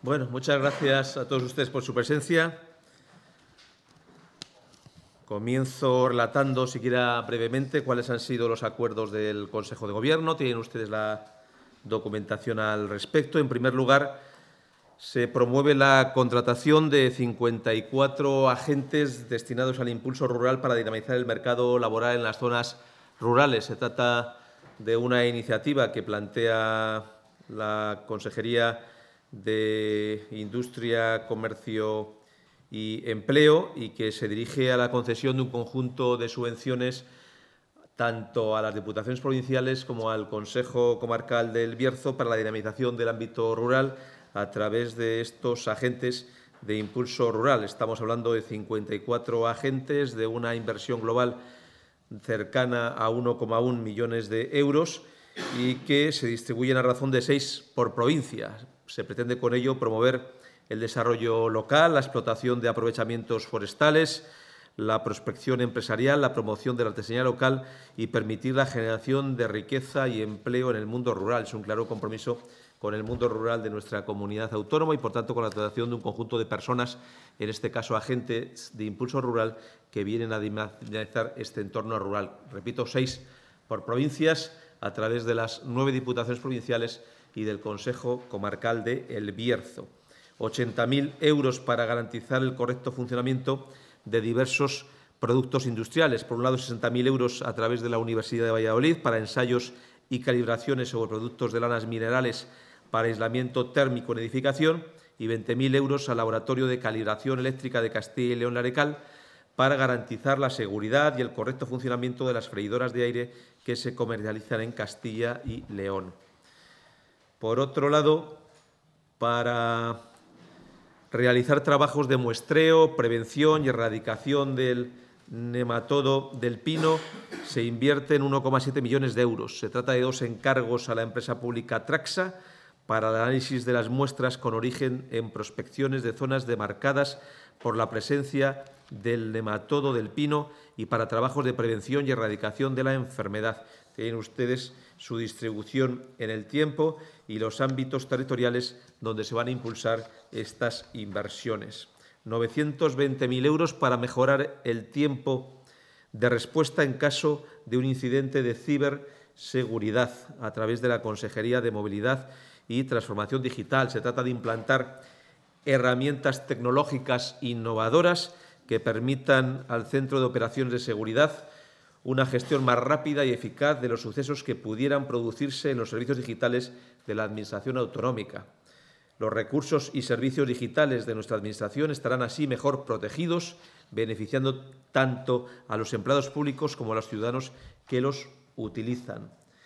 Bueno, muchas gracias a todos ustedes por su presencia. Comienzo relatando, siquiera brevemente, cuáles han sido los acuerdos del Consejo de Gobierno. Tienen ustedes la documentación al respecto. En primer lugar, se promueve la contratación de 54 agentes destinados al impulso rural para dinamizar el mercado laboral en las zonas rurales. Se trata de una iniciativa que plantea la Consejería de Industria, Comercio y Empleo y que se dirige a la concesión de un conjunto de subvenciones tanto a las diputaciones provinciales como al Consejo Comarcal del Bierzo para la dinamización del ámbito rural a través de estos agentes de impulso rural. Estamos hablando de 54 agentes, de una inversión global cercana a 1,1 millones de euros y que se distribuyen a razón de 6 por provincia. Se pretende con ello promover el desarrollo local, la explotación de aprovechamientos forestales, la prospección empresarial, la promoción de la artesanía local y permitir la generación de riqueza y empleo en el mundo rural. Es un claro compromiso con el mundo rural de nuestra comunidad autónoma y, por tanto, con la dotación de un conjunto de personas, en este caso agentes de impulso rural, que vienen a dinamizar este entorno rural. Repito, 6 por provincias a través de las 9 diputaciones provinciales y del Consejo Comarcal de El Bierzo. 80.000 euros para garantizar el correcto funcionamiento de diversos productos industriales. Por un lado, 60.000 euros a través de la Universidad de Valladolid para ensayos y calibraciones sobre productos de lanas minerales para aislamiento térmico en edificación y 20.000 euros al Laboratorio de Calibración Eléctrica de Castilla y León Larecal para garantizar la seguridad y el correcto funcionamiento de las freidoras de aire que se comercializan en Castilla y León. Por otro lado, para realizar trabajos de muestreo, prevención y erradicación del nematodo del pino se invierten 1,7 millones de euros. Se trata de 2 encargos a la empresa pública Traxa para el análisis de las muestras con origen en prospecciones de zonas demarcadas por la presencia del nematodo del pino y para trabajos de prevención y erradicación de la enfermedad. Tienen ustedes su distribución en el tiempo y los ámbitos territoriales donde se van a impulsar estas inversiones. 920.000 euros para mejorar el tiempo de respuesta en caso de un incidente de ciberseguridad a través de la Consejería de Movilidad y Transformación Digital. Se trata de implantar herramientas tecnológicas innovadoras que permitan al Centro de Operaciones de Seguridad una gestión más rápida y eficaz de los sucesos que pudieran producirse en los servicios digitales de la Administración autonómica. Los recursos y servicios digitales de nuestra Administración estarán así mejor protegidos, beneficiando tanto a los empleados públicos como a los ciudadanos que los utilizan.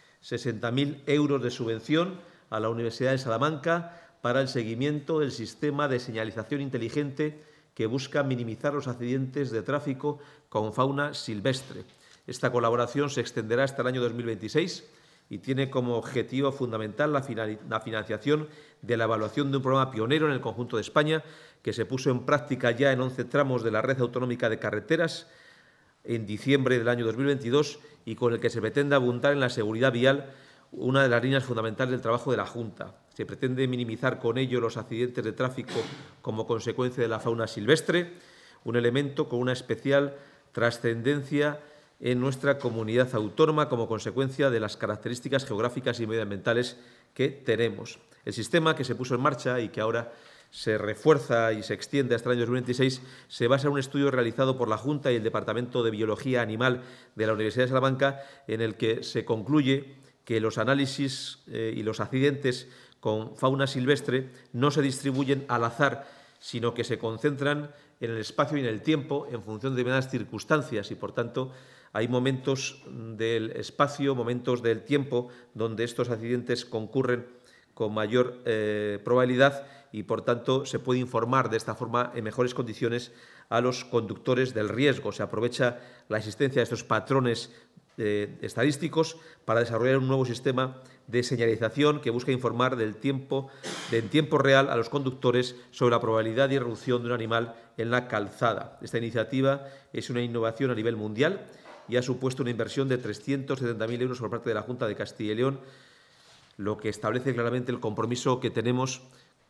60.000 euros de subvención a la Universidad de Salamanca para el seguimiento del sistema de señalización inteligente que busca minimizar los accidentes de tráfico con fauna silvestre. Esta colaboración se extenderá hasta el año 2026 y tiene como objetivo fundamental la financiación de la evaluación de un programa pionero en el conjunto de España que se puso en práctica ya en 11 tramos de la red autonómica de carreteras en diciembre del año 2022 y con el que se pretende abundar en la seguridad vial, una de las líneas fundamentales del trabajo de la Junta. Se pretende minimizar con ello los accidentes de tráfico como consecuencia de la fauna silvestre, un elemento con una especial trascendencia en nuestra comunidad autónoma como consecuencia de las características geográficas y medioambientales que tenemos. El sistema que se puso en marcha y que ahora se refuerza y se extiende hasta el año 2026 se basa en un estudio realizado por la Junta y el Departamento de Biología Animal de la Universidad de Salamanca, en el que se concluye que los análisis y los accidentes con fauna silvestre no se distribuyen al azar, sino que se concentran en el espacio y en el tiempo en función de determinadas circunstancias y, por tanto, hay momentos del espacio, momentos del tiempo donde estos accidentes concurren con mayor probabilidad y, por tanto, se puede informar de esta forma en mejores condiciones a los conductores del riesgo. Se aprovecha la existencia de estos patrones estadísticos para desarrollar un nuevo sistema de señalización que busca informar en tiempo real a los conductores sobre la probabilidad de irrupción de un animal en la calzada. Esta iniciativa es una innovación a nivel mundial y ha supuesto una inversión de 370.000 euros por parte de la Junta de Castilla y León, lo que establece claramente el compromiso que tenemos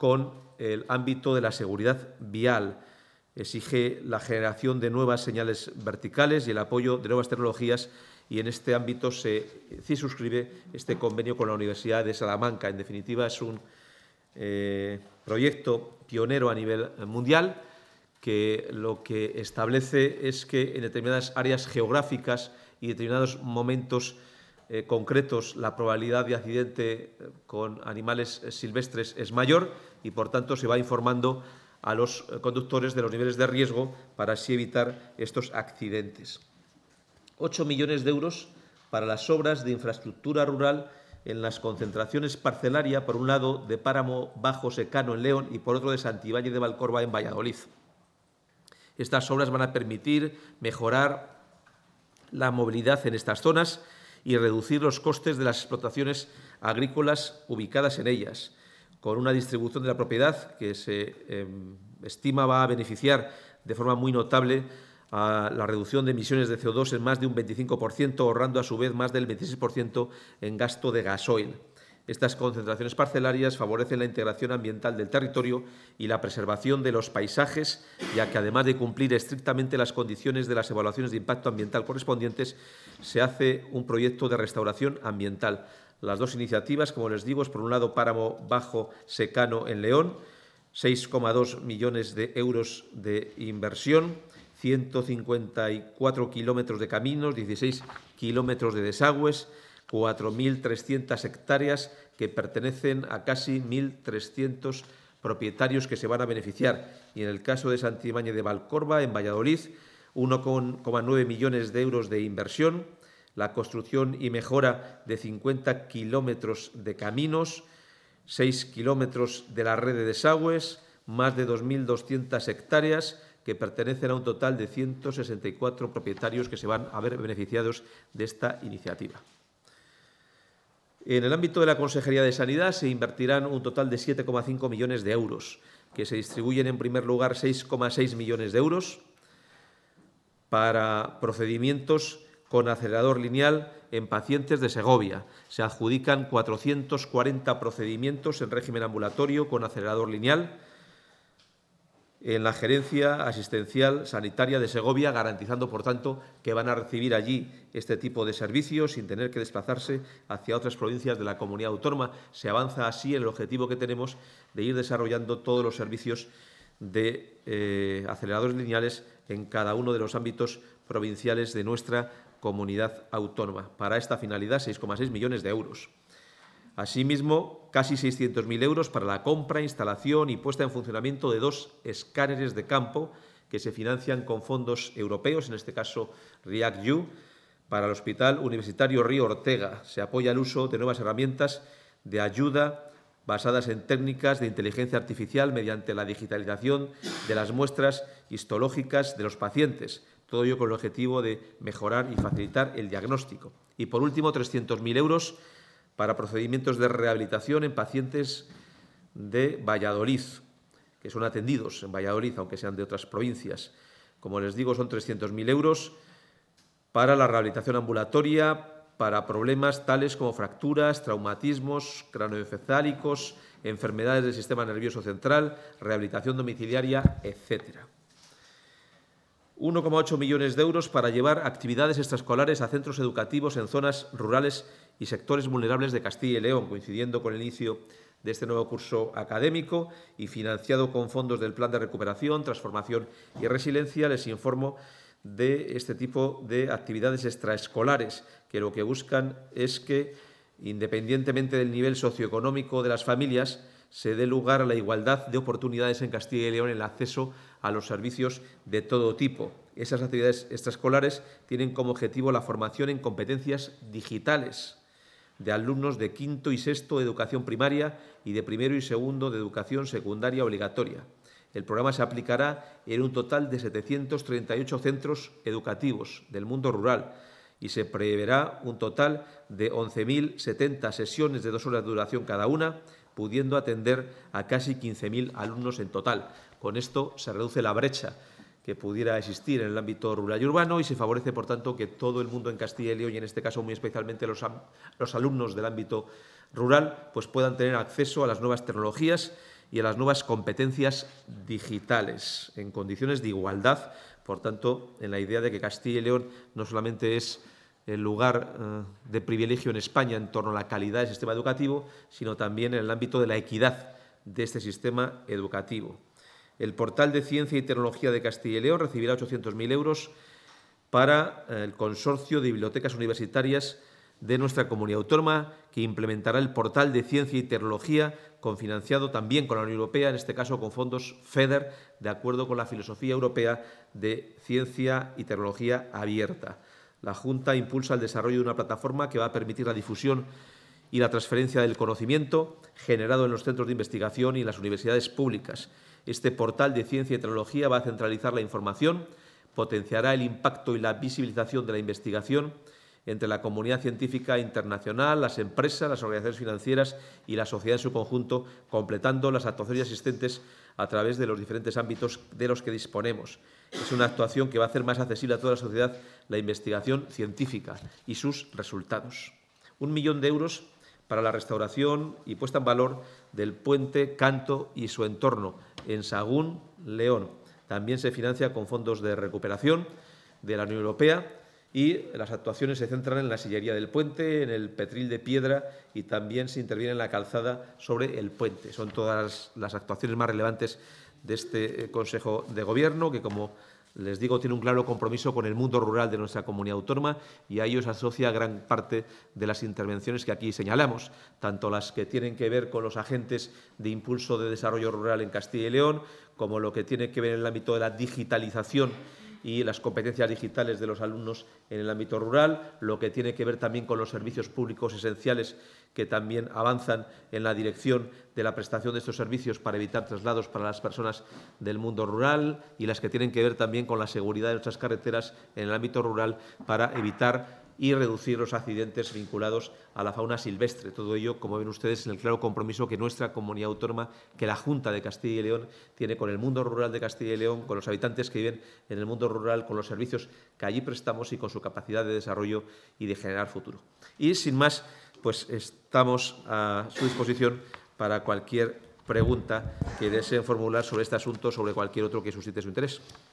con el ámbito de la seguridad vial. Exige la generación de nuevas señales verticales y el apoyo de nuevas tecnologías, y en este ámbito se suscribe este convenio con la Universidad de Salamanca. En definitiva, es un proyecto pionero a nivel mundial que lo que establece es que en determinadas áreas geográficas y determinados momentos concretos la probabilidad de accidente con animales silvestres es mayor y, por tanto, se va informando a los conductores de los niveles de riesgo para así evitar estos accidentes. 8 millones de euros para las obras de infraestructura rural en las concentraciones parcelaria, por un lado, de Páramo Bajo Secano en León y, por otro, de Santibáñez de Valcorba en Valladolid. Estas obras van a permitir mejorar la movilidad en estas zonas y reducir los costes de las explotaciones agrícolas ubicadas en ellas, con una distribución de la propiedad que se estima va a beneficiar de forma muy notable a la reducción de emisiones de CO2 en más de un 25%, ahorrando a su vez más del 26% en gasto de gasoil. Estas concentraciones parcelarias favorecen la integración ambiental del territorio y la preservación de los paisajes, ya que, además de cumplir estrictamente las condiciones de las evaluaciones de impacto ambiental correspondientes, se hace un proyecto de restauración ambiental. Las dos iniciativas, como les digo, es, por un lado, Páramo Bajo Secano en León, 6,2 millones de euros de inversión, 154 kilómetros de caminos, 16 kilómetros de desagües, 4.300 hectáreas que pertenecen a casi 1.300 propietarios que se van a beneficiar. Y en el caso de Santibáñez de Valcorba, en Valladolid, 1,9 millones de euros de inversión, la construcción y mejora de 50 kilómetros de caminos, 6 kilómetros de la red de desagües, más de 2.200 hectáreas que pertenecen a un total de 164 propietarios que se van a ver beneficiados de esta iniciativa. En el ámbito de la Consejería de Sanidad se invertirán un total de 7,5 millones de euros, que se distribuyen, en primer lugar, 6,6 millones de euros para procedimientos con acelerador lineal en pacientes de Segovia. Se adjudican 440 procedimientos en régimen ambulatorio con acelerador lineal en la Gerencia Asistencial Sanitaria de Segovia, garantizando, por tanto, que van a recibir allí este tipo de servicios sin tener que desplazarse hacia otras provincias de la comunidad autónoma. Se avanza así en el objetivo que tenemos de ir desarrollando todos los servicios de aceleradores lineales en cada uno de los ámbitos provinciales de nuestra comunidad autónoma. Para esta finalidad, 6,6 millones de euros. Asimismo, casi 600.000 euros para la compra, instalación y puesta en funcionamiento de 2 escáneres de campo que se financian con fondos europeos, en este caso REACT-EU, para el Hospital Universitario Río Ortega. Se apoya el uso de nuevas herramientas de ayuda basadas en técnicas de inteligencia artificial mediante la digitalización de las muestras histológicas de los pacientes. Todo ello con el objetivo de mejorar y facilitar el diagnóstico. Y, por último, 300.000 euros para procedimientos de rehabilitación en pacientes de Valladolid, que son atendidos en Valladolid, aunque sean de otras provincias. Como les digo, son 300.000 euros para la rehabilitación ambulatoria, para problemas tales como fracturas, traumatismos craneoencefálicos, enfermedades del sistema nervioso central, rehabilitación domiciliaria, etcétera. 1,8 millones de euros para llevar actividades extraescolares a centros educativos en zonas rurales y sectores vulnerables de Castilla y León, coincidiendo con el inicio de este nuevo curso académico y financiado con fondos del Plan de Recuperación, Transformación y Resiliencia. Les informo de este tipo de actividades extraescolares que lo que buscan es que, independientemente del nivel socioeconómico de las familias, se dé lugar a la igualdad de oportunidades en Castilla y León en el acceso a los servicios de todo tipo. Esas actividades extraescolares tienen como objetivo la formación en competencias digitales de alumnos de quinto y sexto de educación primaria y de primero y segundo de educación secundaria obligatoria. El programa se aplicará en un total de 738 centros educativos del mundo rural y se preverá un total de 11.070 sesiones de 2 horas de duración cada una, pudiendo atender a casi 15.000 alumnos en total. Con esto se reduce la brecha que pudiera existir en el ámbito rural y urbano y se favorece, por tanto, que todo el mundo en Castilla y León, y en este caso muy especialmente los alumnos del ámbito rural, pues puedan tener acceso a las nuevas tecnologías y a las nuevas competencias digitales, en condiciones de igualdad. Por tanto, en la idea de que Castilla y León no solamente es el lugar de privilegio en España en torno a la calidad del sistema educativo, sino también en el ámbito de la equidad de este sistema educativo. El portal de Ciencia y Tecnología de Castilla y León recibirá 800.000 euros para el consorcio de bibliotecas universitarias de nuestra comunidad autónoma, que implementará el portal de Ciencia y Tecnología, cofinanciado también con la Unión Europea, en este caso con fondos FEDER, de acuerdo con la filosofía europea de ciencia y tecnología abierta. La Junta impulsa el desarrollo de una plataforma que va a permitir la difusión y la transferencia del conocimiento generado en los centros de investigación y en las universidades públicas. Este portal de ciencia y tecnología va a centralizar la información, potenciará el impacto y la visibilización de la investigación entre la comunidad científica internacional, las empresas, las organizaciones financieras y la sociedad en su conjunto, completando las actuaciones existentes a través de los diferentes ámbitos de los que disponemos. Es una actuación que va a hacer más accesible a toda la sociedad la investigación científica y sus resultados. 1 millón de euros para la restauración y puesta en valor del puente Canto y su entorno en Sahagún, León. También se financia con fondos de recuperación de la Unión Europea y las actuaciones se centran en la sillería del puente, en el petril de piedra y también se interviene en la calzada sobre el puente. Son todas las actuaciones más relevantes de este Consejo de Gobierno, que, como les digo, tiene un claro compromiso con el mundo rural de nuestra comunidad autónoma y a ello se asocia gran parte de las intervenciones que aquí señalamos, tanto las que tienen que ver con los agentes de impulso de desarrollo rural en Castilla y León, como lo que tiene que ver en el ámbito de la digitalización y las competencias digitales de los alumnos en el ámbito rural, lo que tiene que ver también con los servicios públicos esenciales que también avanzan en la dirección de la prestación de estos servicios para evitar traslados para las personas del mundo rural y las que tienen que ver también con la seguridad de nuestras carreteras en el ámbito rural para evitar y reducir los accidentes vinculados a la fauna silvestre. Todo ello, como ven ustedes, en el claro compromiso que nuestra comunidad autónoma, que la Junta de Castilla y León tiene con el mundo rural de Castilla y León, con los habitantes que viven en el mundo rural, con los servicios que allí prestamos y con su capacidad de desarrollo y de generar futuro. Y, sin más, pues estamos a su disposición para cualquier pregunta que deseen formular sobre este asunto o sobre cualquier otro que suscite su interés.